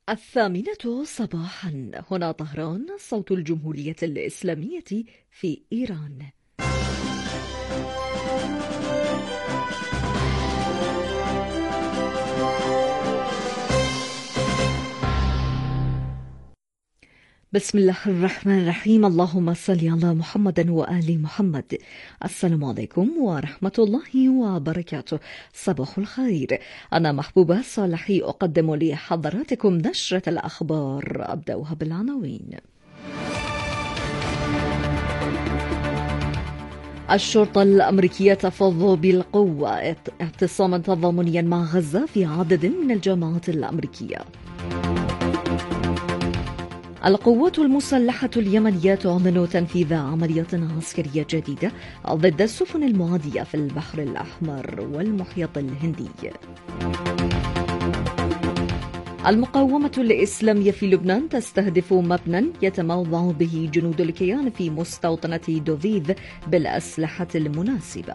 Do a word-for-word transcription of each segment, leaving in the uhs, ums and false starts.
الثامنة صباحا، هنا طهران، صوت الجمهورية الإسلامية في إيران. بسم الله الرحمن الرحيم. اللهم صل على محمد وآل محمد. السلام عليكم ورحمة الله وبركاته. صباح الخير. أنا محبوبة صالحي أقدم لحضراتكم نشرة الأخبار. أبدأها بالعناوين. الشرطة الأمريكية تفض بالقوة اعتصاما تضامنيا مع غزة في عدد من الجامعات الأمريكية. القوات المسلحة اليمنية تعلن تنفيذ عملية عسكرية جديدة ضد السفن المعادية في البحر الأحمر والمحيط الهندي. المقاومة الإسلامية في لبنان تستهدف مبنى يتموضع به جنود الكيان في مستوطنة دوفيذ بالأسلحة المناسبة.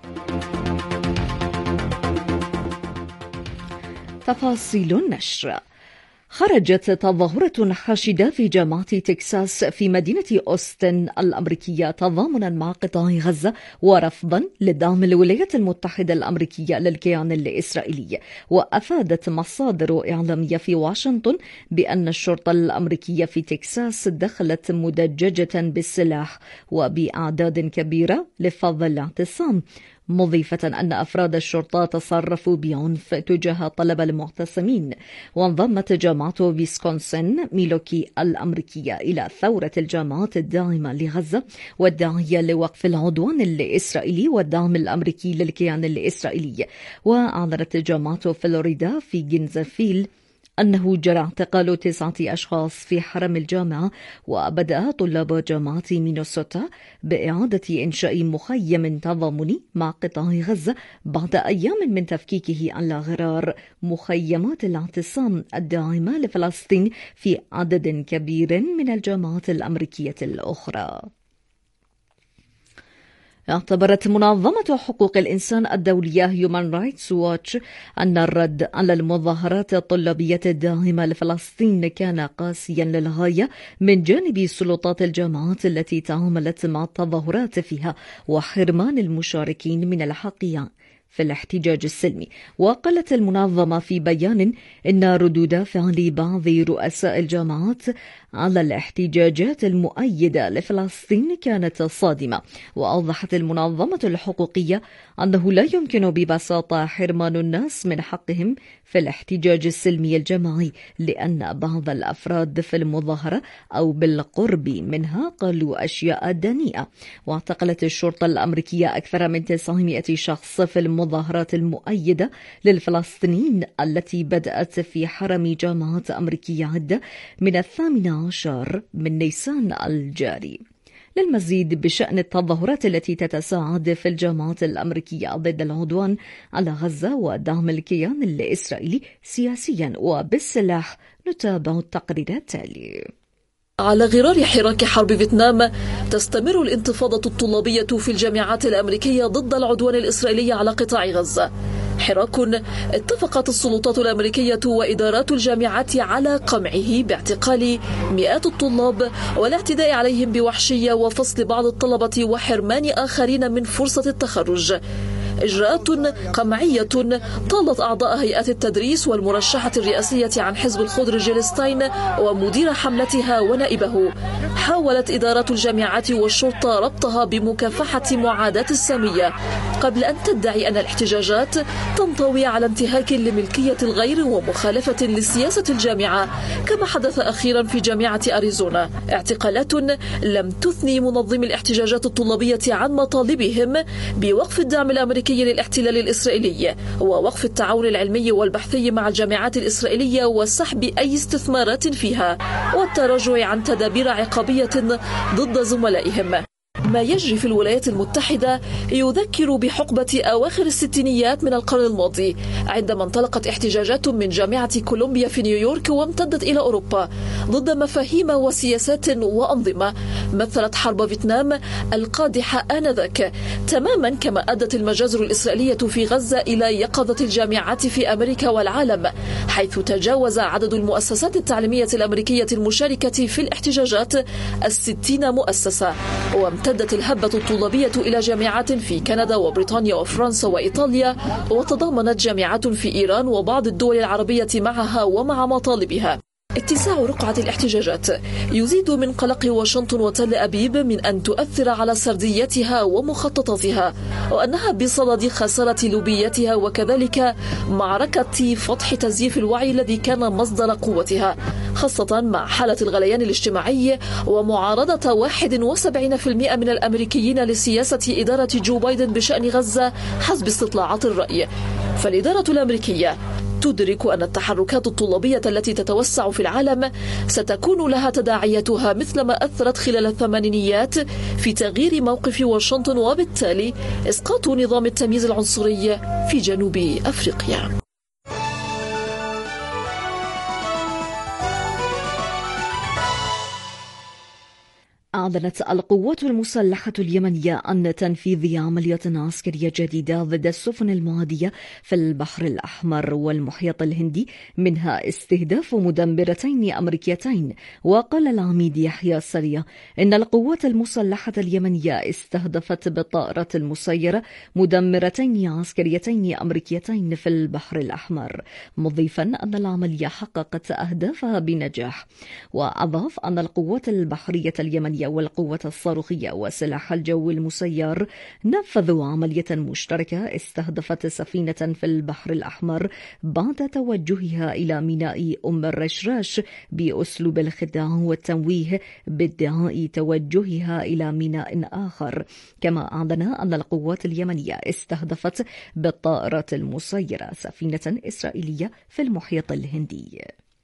تفاصيل النشر. خرجت تظاهرة حاشدة في جامعة تكساس في مدينة أوستن الأمريكية تضامنا مع قطاع غزة ورفضا لدعم الولايات المتحدة الأمريكية للكيان الإسرائيلي. وأفادت مصادر إعلامية في واشنطن بأن الشرطة الأمريكية في تكساس دخلت مدججة بالسلاح وبأعداد كبيرة لفض الاعتصام، مضيفة أن أفراد الشرطة تصرفوا بعنف تجاه طلب المعتصمين. وانضمت جامعة ويسكونسن ميلوكي الأمريكية إلى ثورة الجامعات الداعمة لغزة والداعية لوقف العدوان الإسرائيلي والدعم الأمريكي للكيان الإسرائيلي. وأعلنت جامعة فلوريدا في جينزفيل أنه جرى اعتقال تسعة أشخاص في حرم الجامعة. وبدأ طلاب جامعة مينيسوتا بإعادة إنشاء مخيم تضامني مع قطاع غزة بعد أيام من تفكيكه على غرار مخيمات الاعتصام الداعمة لفلسطين في عدد كبير من الجامعات الأمريكية الأخرى. اعتبرت منظمة حقوق الإنسان الدولية Human Rights Watch أن الرد على المظاهرات الطلابية الداعمة لفلسطين كان قاسيا للغاية من جانب سلطات الجامعات التي تعاملت مع التظاهرات فيها وحرمان المشاركين من الحق في الاحتجاج السلمي. وقالت المنظمة في بيان إن ردود فعل بعض رؤساء الجامعات على الاحتجاجات المؤيدة لفلسطين كانت صادمة. وأوضحت المنظمة الحقوقية أنه لا يمكن ببساطة حرمان الناس من حقهم في الاحتجاج السلمي الجماعي، لأن بعض الأفراد في المظاهرة أو بالقرب منها قالوا أشياء دنيئة. واعتقلت الشرطة الأمريكية أكثر من تسعمائة شخص في المظاهرات المؤيدة للفلسطينيين التي بدأت في حرم جامعات أمريكية عدة من الثامن عشر من نيسان الجاري. للمزيد بشأن التظاهرات التي تتساعد في الجامعات الأمريكية ضد العدوان على غزة ودعم الكيان الإسرائيلي سياسيا وبالسلاح، نتابع التقرير التالي. على غرار حراك حرب فيتنام تستمر الانتفاضة الطلابية في الجامعات الأمريكية ضد العدوان الإسرائيلي على قطاع غزة. حراك اتفقت السلطات الأمريكية وإدارات الجامعات على قمعه باعتقال مئات الطلاب والاعتداء عليهم بوحشية وفصل بعض الطلبة وحرمان آخرين من فرصة التخرج. إجراءات قمعية طالت أعضاء هيئات التدريس والمرشحة الرئاسية عن حزب الخضر جيلستاين ومدير حملتها ونائبه. حاولت إدارات الجامعات والشرطة ربطها بمكافحة معاداة السامية قبل أن تدعي أن الاحتجاجات تنطوي على انتهاك لملكية الغير ومخالفة لسياسة الجامعة، كما حدث أخيرا في جامعة أريزونا. اعتقالات لم تثني منظمي الاحتجاجات الطلابية عن مطالبهم بوقف الدعم الأمريكي للاحتلال الإسرائيلي ووقف التعاون العلمي والبحثي مع الجامعات الإسرائيلية وسحب أي استثمارات فيها والتراجع عن تدابير عقابية ضد زملائهم. ما يجري في الولايات المتحدة يذكر بحقبة أواخر الستينيات من القرن الماضي، عندما انطلقت احتجاجات من جامعة كولومبيا في نيويورك وامتدت إلى أوروبا ضد مفاهيم وسياسات وأنظمة مثلت حرب فيتنام القادحة آنذاك، تماما كما أدت المجازر الإسرائيلية في غزة إلى يقظة الجامعات في أمريكا والعالم، حيث تجاوز عدد المؤسسات التعليمية الأمريكية المشاركة في الاحتجاجات الستين مؤسسة. وامتدت الهبة الطلابية إلى جامعات في كندا وبريطانيا وفرنسا وإيطاليا، وتضامنت جامعات في إيران وبعض الدول العربية معها ومع مطالبها. اتساع رقعة الاحتجاجات يزيد من قلق واشنطن وتل أبيب من أن تؤثر على سرديتها ومخططاتها، وأنها بصدد خسارة لوبيتها وكذلك معركة فتح تزييف الوعي الذي كان مصدر قوتها، خاصة مع حالة الغليان الاجتماعي ومعارضة واحد وسبعين بالمئة من الأمريكيين لسياسة إدارة جو بايدن بشأن غزة حسب استطلاعات الرأي. فالإدارة الأمريكية تدرك أن التحركات الطلابية التي تتوسع في العالم ستكون لها تداعياتها مثلما أثرت خلال الثمانينيات في تغيير موقف واشنطن وبالتالي إسقاط نظام التمييز العنصري في جنوب أفريقيا. أعلنت القوات المسلحة اليمنية عن تنفيذ عملية عسكرية جديدة ضد السفن المعادية في البحر الأحمر والمحيط الهندي، منها استهداف مدمرتين أمريكيتين. وقال العميد يحيى السريع إن القوات المسلحة اليمنية استهدفت بالطائرة المسيرة مدمرتين عسكريتين أمريكيتين في البحر الأحمر، مضيفا أن العملية حققت أهدافها بنجاح. وأضاف أن القوات البحرية اليمنية والقوة الصاروخية وسلاح الجو المسير نفذوا عملية مشتركة استهدفت سفينة في البحر الأحمر بعد توجهها إلى ميناء أم الرشراش بأسلوب الخداع والتمويه بادعاء توجهها إلى ميناء آخر. كما أعلن أن القوات اليمنية استهدفت بالطائرة المسيرة سفينة إسرائيلية في المحيط الهندي.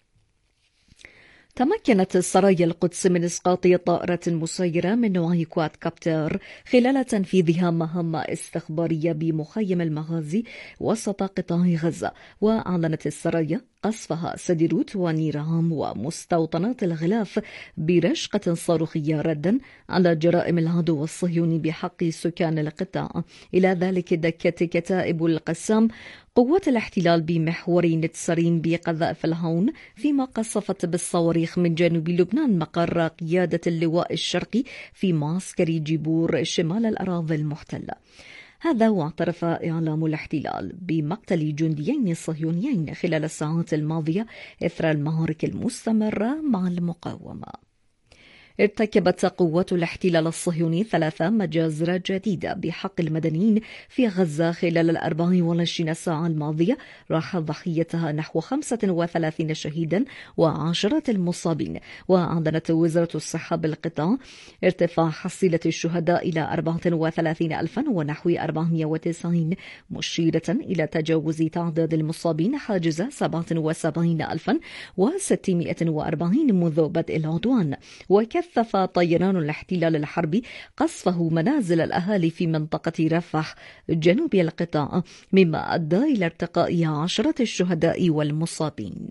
تمكنت سرايا القدس من إسقاط طائرة مسيرة من نوع كواد كابتر خلال تنفيذها مهمة استخبارية بمخيم المغازي وسط قطاع غزة. وأعلنت السرايا قصفها سديروت ونيرام ومستوطنات الغلاف برشقة صاروخية ردا على جرائم العدو الصهيوني بحق سكان القطاع. إلى ذلك دكت كتائب القسام قوات الاحتلال بمحور نتسرين بقذائف الهون، فيما قصفت بالصواريخ من جنوب لبنان مقر قيادة اللواء الشرقي في معسكر جيبور شمال الأراضي المحتلة. هذا واعترف إعلام الاحتلال بمقتل جنديين صهيونيين خلال الساعات الماضية إثر المعارك المستمرة مع المقاومة. ارتكبت قوات الاحتلال الصهيوني ثلاث مجازر جديدة بحق المدنيين في غزة خلال الأربع والعشرين ساعة الماضية، راح ضحيتها نحو خمسة وثلاثين شهيدا وعشرات المصابين. وأعلنت وزارة الصحة بالقطاع ارتفاع حصيلة الشهداء إلى أربعة وثلاثين ألفا ونحو أربعمائة وتسعين، مشيرة إلى تجاوز تعداد المصابين حاجز سبعة وسبعين ألفا وستمائة وأربعين منذ بدء العدوان. وكثف طيران الاحتلال الحربي قصفه منازل الأهالي في منطقة رفح جنوب القطاع، مما أدى إلى ارتقاء عشرة الشهداء والمصابين.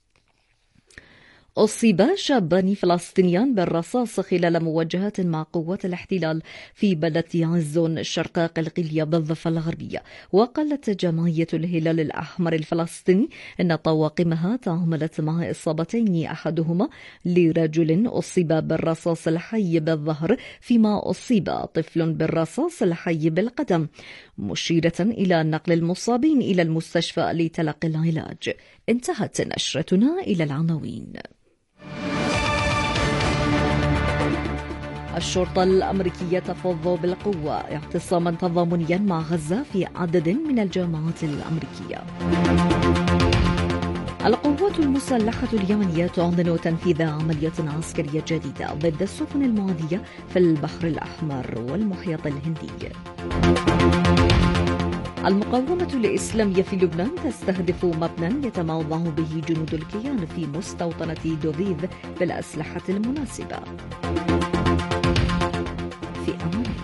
أصيب شابان فلسطينيان بالرصاص خلال مواجهات مع قوات الاحتلال في بلدة عزون شرق قلقيلية بالضفة الغربية. وقالت جمعية الهلال الأحمر الفلسطيني أن طواقمها تعاملت مع إصابتين، أحدهما لرجل أصيب بالرصاص الحي بالظهر، فيما أصيب طفل بالرصاص الحي بالقدم، مشيرة إلى نقل المصابين إلى المستشفى لتلقي العلاج. انتهت نشرتنا إلى العناوين. الشرطة الأمريكية تفض بالقوة اعتصاما تضامنيا مع غزة في عدد من الجامعات الأمريكية. القوات المسلحة اليمنية تعلن تنفيذ عملية عسكرية جديدة ضد السفن المعادية في البحر الأحمر والمحيط الهندي. المقاومة الإسلامية في لبنان تستهدف مبنى يتموضع به جنود الكيان في مستوطنة دوفيذ بالأسلحة المناسبة. في أمان الله.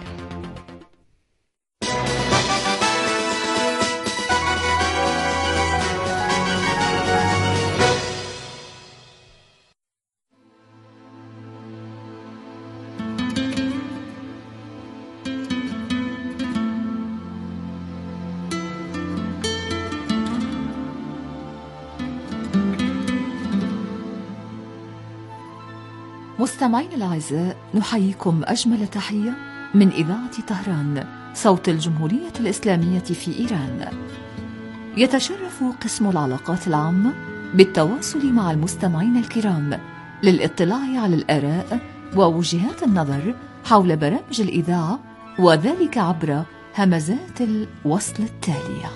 مستمعين الأعزاء، نحييكم أجمل تحية من إذاعة طهران صوت الجمهورية الإسلامية في إيران. يتشرف قسم العلاقات العامة بالتواصل مع المستمعين الكرام للاطلاع على الآراء ووجهات النظر حول برامج الإذاعة، وذلك عبر همزات الوصل التالية.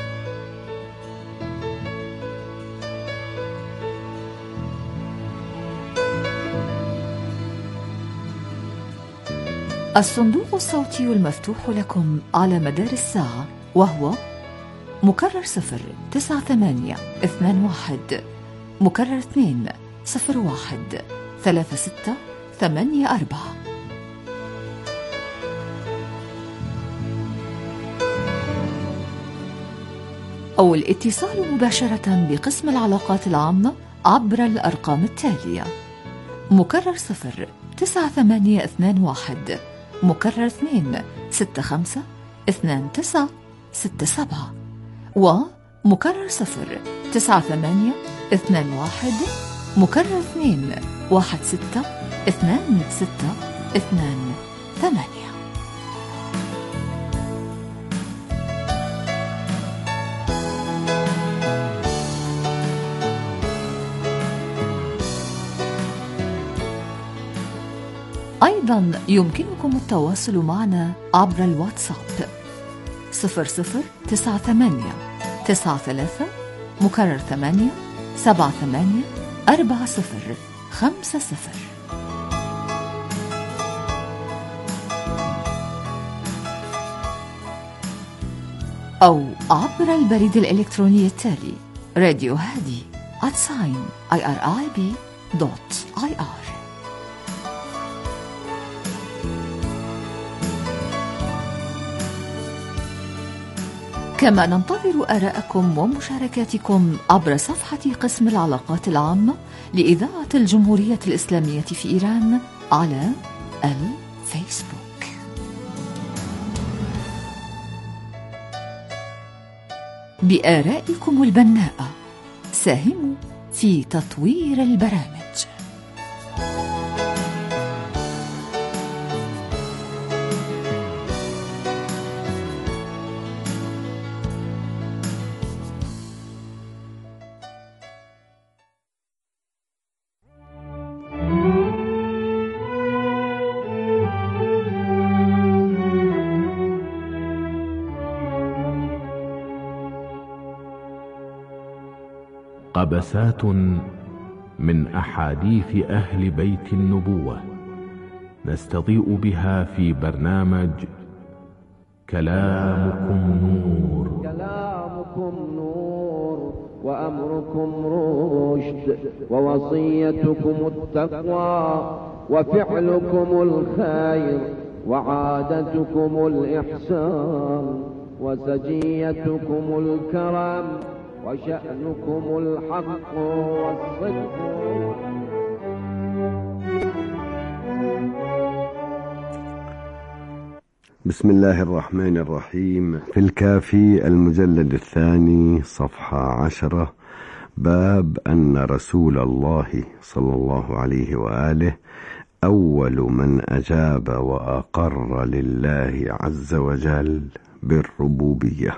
الصندوق الصوتي المفتوح لكم على مدار الساعة، وهو مكرر صفر تسعة ثمانية اثنان واحد، مكرر اثنين صفر واحد ثلاثة ستة ثمانية أربعة. أو الاتصال مباشرة بقسم العلاقات العامة عبر الأرقام التالية: مكرر صفر تسعة ثمانية اثنان واحد، مكرر اثنين ستة خمسة اثنان تسعة ستة سبعة، ومكرر صفر تسعة ثمانية اثنان واحد، مكرر اثنين واحد ستة اثنان ستة اثنان ثمانية. أيضا يمكنكم التواصل معنا عبر الواتساب صفر صفر تسعة ثمانية تسعة ثلاثة مكرر ثمانية سبعة ثمانية أربعة صفر خمسة صفر، أو عبر البريد الإلكتروني التالي: راديو هادي at sign irib dot ir. كما ننتظر آراءكم ومشاركاتكم عبر صفحة قسم العلاقات العامة لإذاعة الجمهورية الإسلامية في إيران على الفيسبوك. بآرائكم البناءة ساهموا في تطوير البرامج. قبسات من أحاديث أهل بيت النبوة نستضيء بها في برنامج كلامكم نور. كلامكم نور وأمركم رشد، ووصيتكم التقوى، وفعلكم الخير، وعادتكم الإحسان، وسجيتكم الكرم، وشأنكم الحق والصدق. بسم الله الرحمن الرحيم. في الكافي المجلد الثاني صفحة عشرة، باب أن رسول الله صلى الله عليه وآله أول من أجاب وأقر لله عز وجل بالربوبية.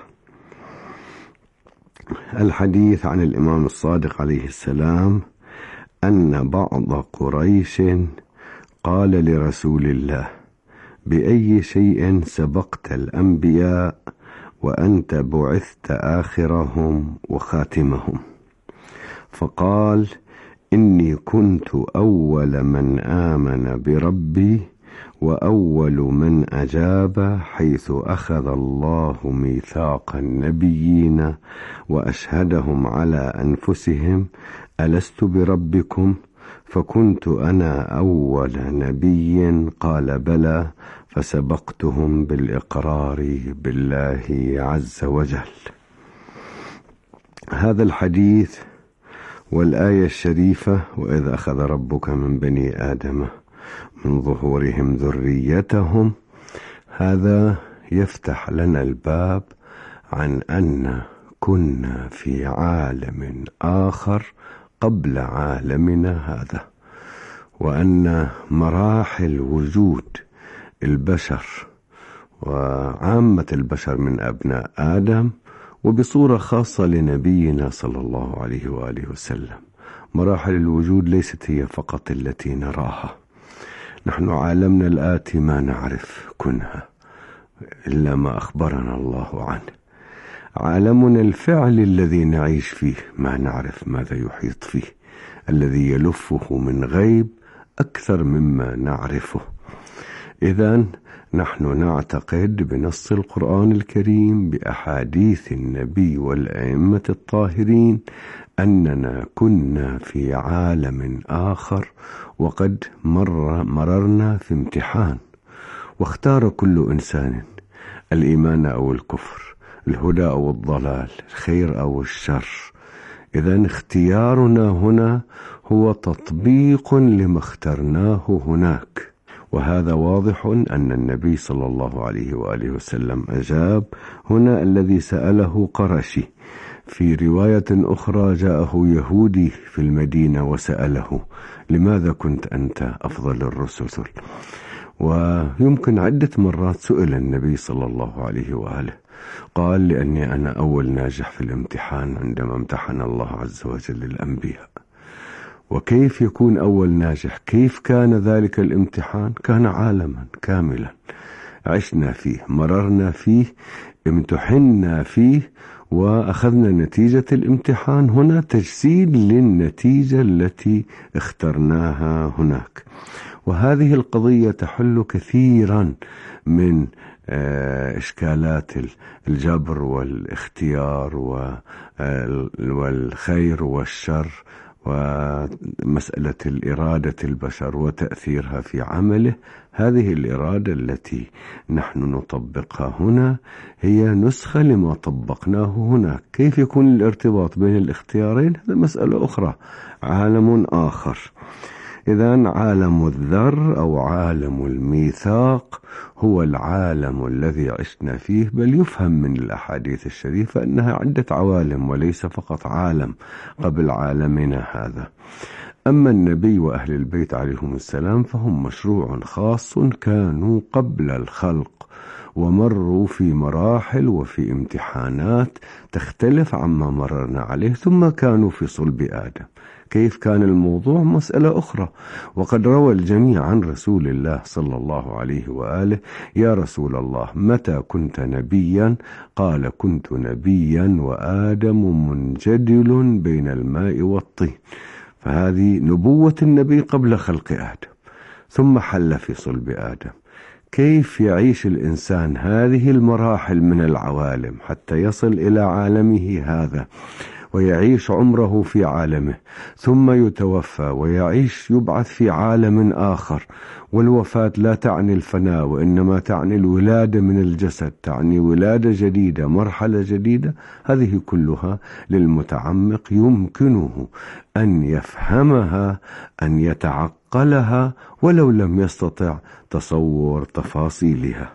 الحديث عن الإمام الصادق عليه السلام أن بعض قريش قال لرسول الله: بأي شيء سبقت الأنبياء وأنت بعثت آخرهم وخاتمهم؟ فقال: إني كنت أول من آمن بربي وأول من أجاب، حيث أخذ الله ميثاق النبيين وأشهدهم على أنفسهم: ألست بربكم؟ فكنت أنا أول نبي. قال: بلى. فسبقتهم بالإقرار بالله عز وجل. هذا الحديث والآية الشريفة: وإذ أخذ ربك من بني آدم من ظهورهم ذريتهم، هذا يفتح لنا الباب عن أن كنا في عالم آخر قبل عالمنا هذا، وأن مراحل وجود البشر وعامة البشر من أبناء آدم، وبصورة خاصة لنبينا صلى الله عليه وآله وسلم، مراحل الوجود ليست هي فقط التي نراها. نحن عالمنا الآتي ما نعرف كنها إلا ما أخبرنا الله عنه. عالمنا الفعل الذي نعيش فيه ما نعرف ماذا يحيط فيه، الذي يلفه من غيب أكثر مما نعرفه. إذن نحن نعتقد بنص القرآن الكريم بأحاديث النبي والأئمة الطاهرين أننا كنا في عالم آخر، وقد مر مررنا في امتحان، واختار كل إنسان الإيمان أو الكفر، الهدى أو الضلال، الخير أو الشر. إذن اختيارنا هنا هو تطبيق لما اخترناه هناك، وهذا واضح أن النبي صلى الله عليه وآله وسلم أجاب هنا الذي سأله قرشي. في رواية أخرى جاءه يهودي في المدينة وسأله: لماذا كنت أنت أفضل الرسل؟ ويمكن عدة مرات سئل النبي صلى الله عليه وآله، قال: لأني أنا أول ناجح في الامتحان عندما امتحن الله عز وجل الأنبياء. وكيف يكون أول ناجح؟ كيف كان ذلك الامتحان؟ كان عالما كاملا عشنا فيه، مررنا فيه، امتحنا فيه، وأخذنا نتيجة الامتحان هنا تجسيد للنتيجة التي اخترناها هناك. وهذه القضية تحل كثيرا من إشكالات الجبر والاختيار والخير والشر، ومسألة الإرادة البشر وتأثيرها في عمله. هذه الإرادة التي نحن نطبقها هنا هي نسخة لما طبقناه هناك. كيف يكون الارتباط بين الاختيارين؟ هذا مسألة أخرى، عالم آخر. إذن عالم الذر أو عالم الميثاق هو العالم الذي عشنا فيه، بل يفهم من الأحاديث الشريفة أنها عدة عوالم وليس فقط عالم قبل عالمنا هذا. أما النبي وأهل البيت عليهم السلام فهم مشروع خاص، كانوا قبل الخلق ومروا في مراحل وفي امتحانات تختلف عما مررنا عليه، ثم كانوا في صلب آدم. كيف كان الموضوع؟ مسألة أخرى. وقد روى الجميع عن رسول الله صلى الله عليه وآله: يا رسول الله، متى كنت نبيا؟ قال: كنت نبيا وآدم منجدل بين الماء والطين. فهذه نبوة النبي قبل خلق آدم، ثم حل في صلب آدم. كيف يعيش الإنسان هذه المراحل من العوالم حتى يصل إلى عالمه هذا، ويعيش عمره في عالمه، ثم يتوفى ويعيش يبعث في عالم آخر. والوفاة لا تعني الفناء، وإنما تعني الولادة من الجسد، تعني ولادة جديدة، مرحلة جديدة. هذه كلها للمتعمق يمكنه أن يفهمها، أن يتعقلها، ولو لم يستطع تصور تفاصيلها.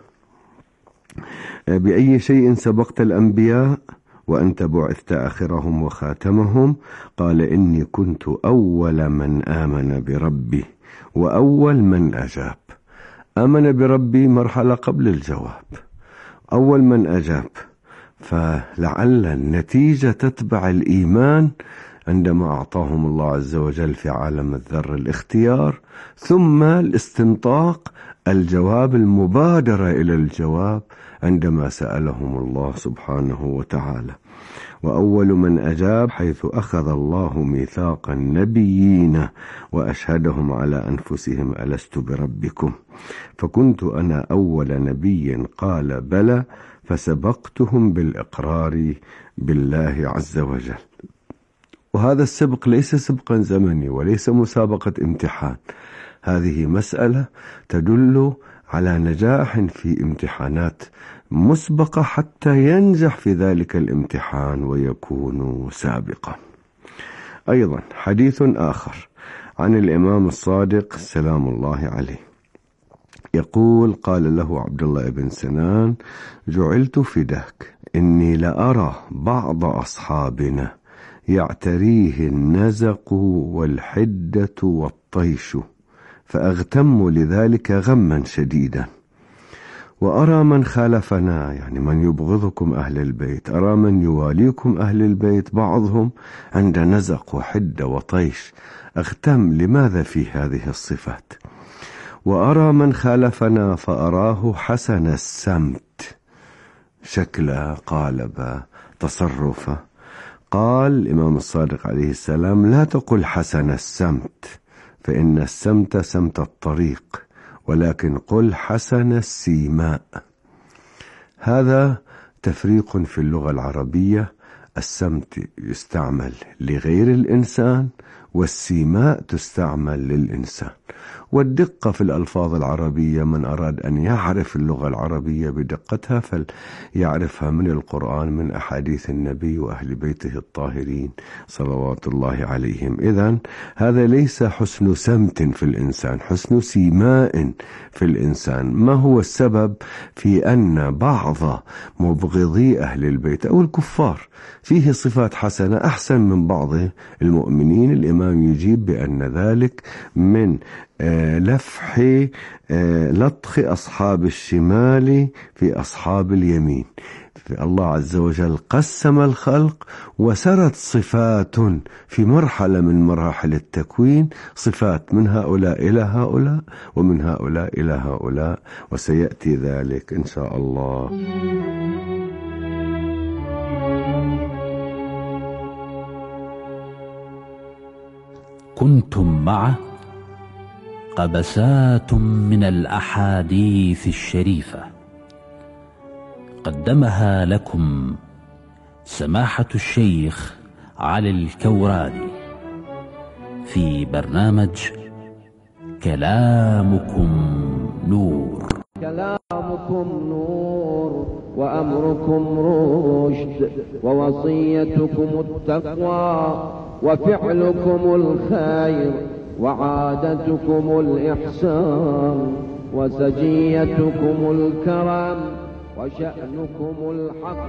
بأي شيء سبقت الأنبياء وأنت بعثت آخرهم وخاتمهم؟ قال: إني كنت أول من آمن بربي وأول من أجاب. آمن بربي مرحلة قبل الجواب، أول من أجاب. فلعل النتيجة تتبع الإيمان عندما أعطاهم الله عز وجل في عالم الذر الاختيار، ثم الاستنطاق، الجواب، المبادرة إلى الجواب عندما سألهم الله سبحانه وتعالى. وأول من أجاب حيث أخذ الله ميثاق النبيين وأشهدهم على أنفسهم: ألست بربكم؟ فكنت أنا أول نبي قال: بلى، فسبقتهم بالإقرار بالله عز وجل. وهذا السبق ليس سبقا زمني وليس مسابقة امتحان، هذه مسألة تدل على نجاح في امتحانات مسبقة حتى ينجح في ذلك الامتحان ويكون سابقا. أيضا حديث آخر عن الإمام الصادق سلام الله عليه يقول: قال له عبد الله بن سنان: جعلت فداك، إني لأرى بعض أصحابنا يعتريه النزق والحدة والطيش، فأغتم لذلك غما شديدا، وأرى من خالفنا، يعني من يبغضكم أهل البيت، أرى من يواليكم أهل البيت بعضهم عند نزق وحدة وطيش، أغتم لماذا في هذه الصفات؟ وأرى من خالفنا فأراه حسن السمت، شكل قالب تصرفه. قال الإمام الصادق عليه السلام: لا تقل حسن السمت، فإن السمت سمت الطريق، ولكن قل حسن السيماء. هذا تفريق في اللغة العربية، السمت يستعمل لغير الإنسان والسيماء تستعمل للإنسان. والدقة في الألفاظ العربية، من أراد أن يعرف اللغة العربية بدقتها فليعرفها من القرآن، من أحاديث النبي وأهل بيته الطاهرين صلوات الله عليهم. إذن هذا ليس حسن سمت في الإنسان، حسن سيماء في الإنسان. ما هو السبب في أن بعض مبغضي أهل البيت أو الكفار فيه صفات حسنة أحسن من بعض المؤمنين؟ الإمام يجيب بأن ذلك من لفح لطخ أصحاب الشمال في أصحاب اليمين. الله عز وجل قسم الخلق وسرت صفات في مرحلة من مراحل التكوين، صفات من هؤلاء إلى هؤلاء ومن هؤلاء إلى هؤلاء، وسيأتي ذلك إن شاء الله. كنتم مع قبسات من الأحاديث الشريفة، قدمها لكم سماحة الشيخ علي الكوراني في برنامج كلامكم نور. كلامكم نور وأمركم رشد، ووصيتكم التقوى، وفعلكم الخير، وعادتكم الإحسان، وسجيتكم الكرم، وشأنكم الحق.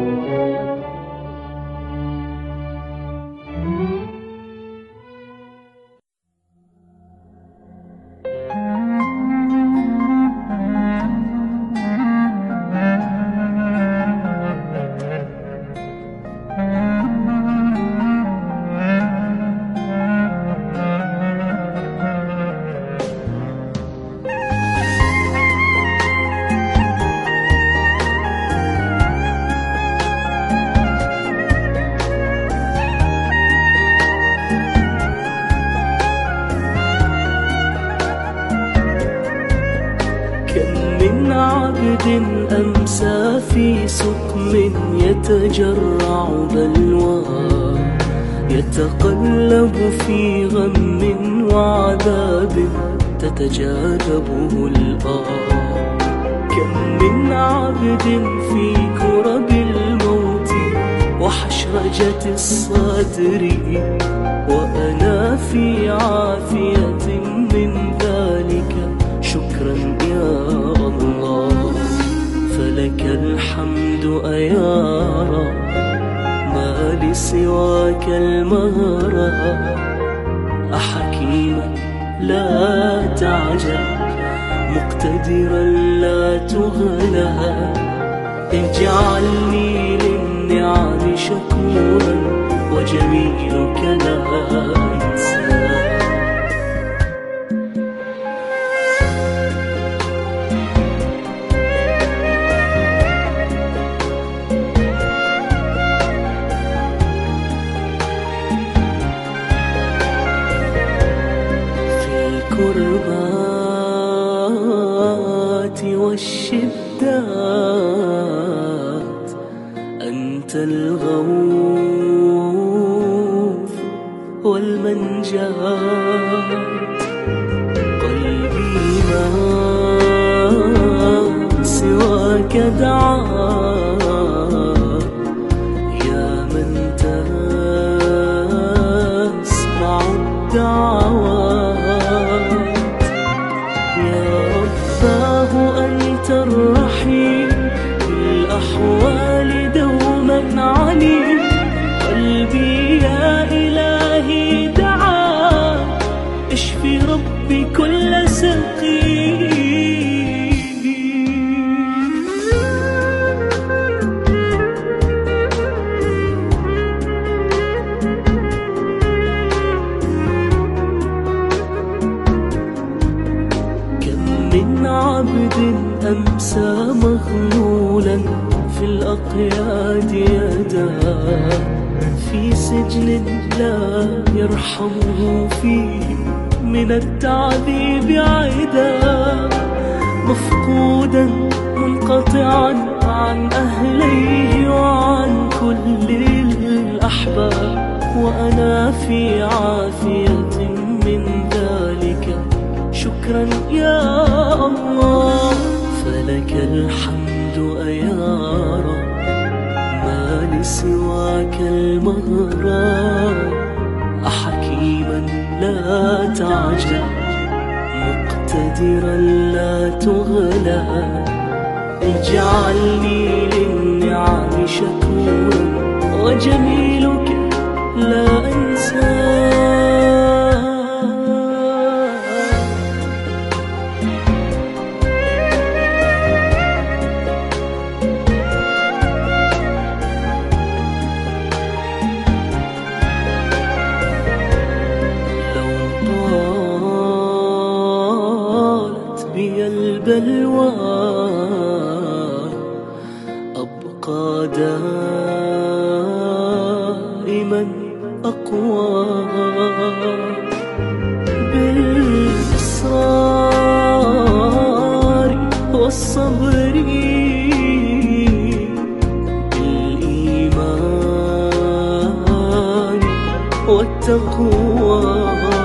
أمسى في سقم يتجرع بلوى، يتقلب في غم وعذاب تتجاذبه الآه. كم من عبد في كرب الموت وحشرجة الصدر، وأنا في عافية من ذلك، شكرا يا الله. فلك الحمد أيا رب، ما لسواك المهرة. أحكيما لا تعجل، مقتدرا لا تغلى. اجعلني للنعم شكورا، وجميلك لا أنسى. الكربات والشدات أنت الغوث والمنجاة. قلبي ما عبد أمسى مغلولا في الأقياد يداه، في سجن لا يرحمه فيه من التعذيب عدا، مفقودا منقطعا عن أهليه وعن كل الأحباب، وأنا في عافية من ذلك شكرا يا الله. فلك الحمد أيا رب، ما لسواك المهران، أحكيما لا تعجل، مقتدرا لا تغلى، اجعلني للنعم شكورا، وجميلك لا أنسى. البلوى أبقى دائما أقوى، بالإصرار والصبر، بالإيمان والتقوى.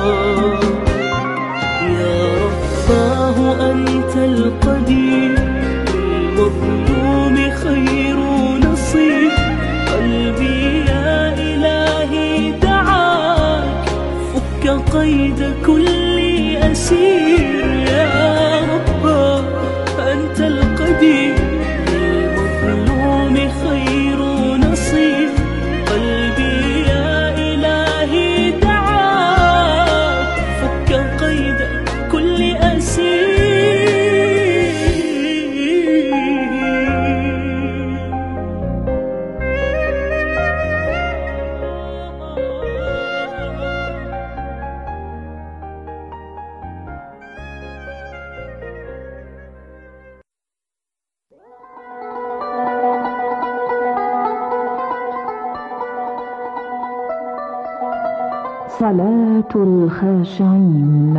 أنت القدير المظلوم خير نصير، قلبي يا إلهي دعاك، فك قيد كل أسير. يا رب أنت القدير المظلوم خير نصير، قلبي يا إلهي دعاك، فك قيد كل أسير. صلاة الخاشعين.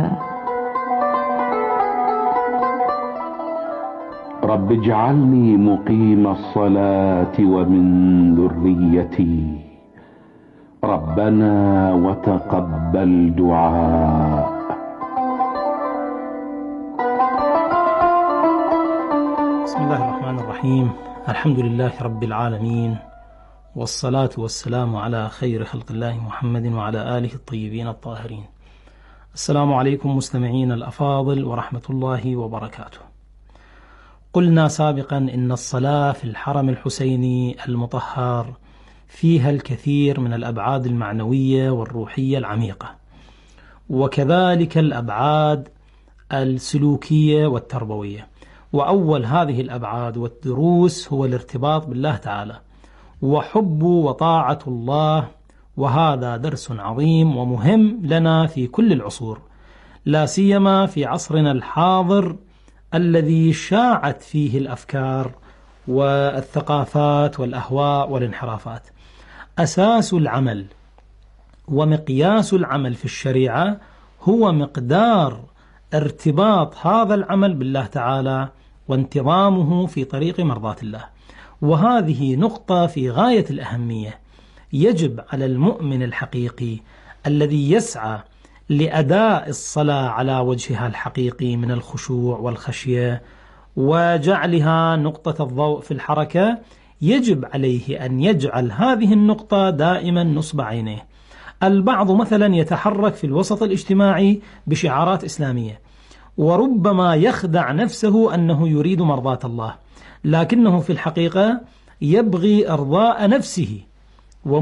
رب اجعلني مقيم الصلاة ومن ذريتي، ربنا وتقبل دعاء. بسم الله الرحمن الرحيم، الحمد لله رب العالمين، والصلاة والسلام على خير خلق الله محمد وعلى آله الطيبين الطاهرين. السلام عليكم مستمعين الأفاضل ورحمة الله وبركاته. قلنا سابقا إن الصلاة في الحرم الحسيني المطهر فيها الكثير من الأبعاد المعنوية والروحية العميقة، وكذلك الأبعاد السلوكية والتربوية. وأول هذه الأبعاد والدروس هو الارتباط بالله تعالى وحب وطاعة الله، وهذا درس عظيم ومهم لنا في كل العصور، لا سيما في عصرنا الحاضر الذي شاعت فيه الأفكار والثقافات والأهواء والانحرافات. أساس العمل ومقياس العمل في الشريعة هو مقدار ارتباط هذا العمل بالله تعالى وانتظامه في طريق مرضاة الله، وهذه نقطة في غاية الأهمية. يجب على المؤمن الحقيقي الذي يسعى لأداء الصلاة على وجهها الحقيقي من الخشوع والخشية وجعلها نقطة الضوء في الحركة، يجب عليه أن يجعل هذه النقطة دائما نصب عينيه. البعض مثلا يتحرك في الوسط الاجتماعي بشعارات إسلامية، وربما يخدع نفسه أنه يريد مرضاة الله، لكنه في الحقيقة يبغي إرضاء نفسه